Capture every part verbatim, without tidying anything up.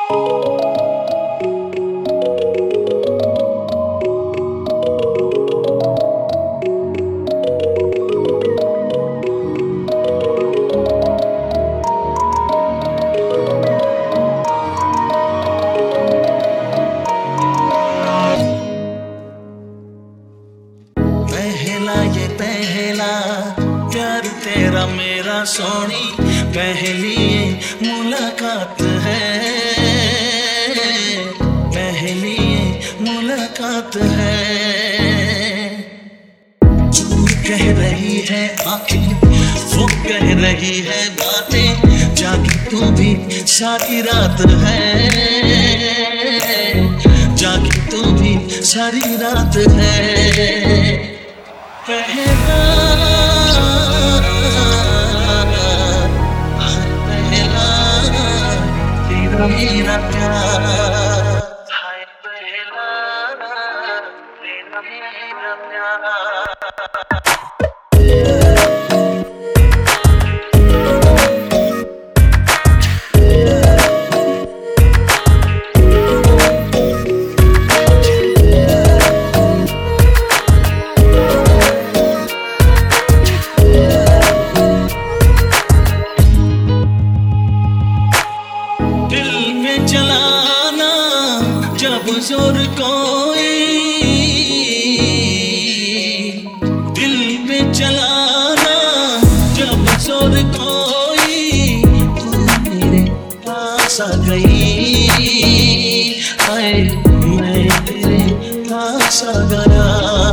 पहला ये पहला प्यार तेरा मेरा सोनी, पहली ये मुलाकात है, पहली ये मुलाकात है। तू कह रही है आंखें, वो कह रही है बातें, जागी तू भी सारी रात है, जागी तू भी सारी रात है। पहला पहला तेरा मेरा प्यार, हाय पहला तेरा मेरा प्यार। चलाना जब जोर कोई, दिल पे चलाना जब जोर कोई, तू मेरे पास आ गई, हाय मैं तेरे पास आ गया।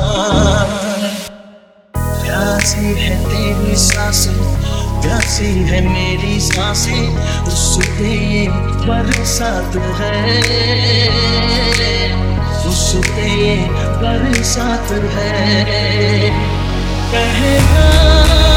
प्यासी है तेरी सांसें, प्यासी है मेरी सांसें, उसपे ये बरसात है, उसपे ये बरसात है। पहला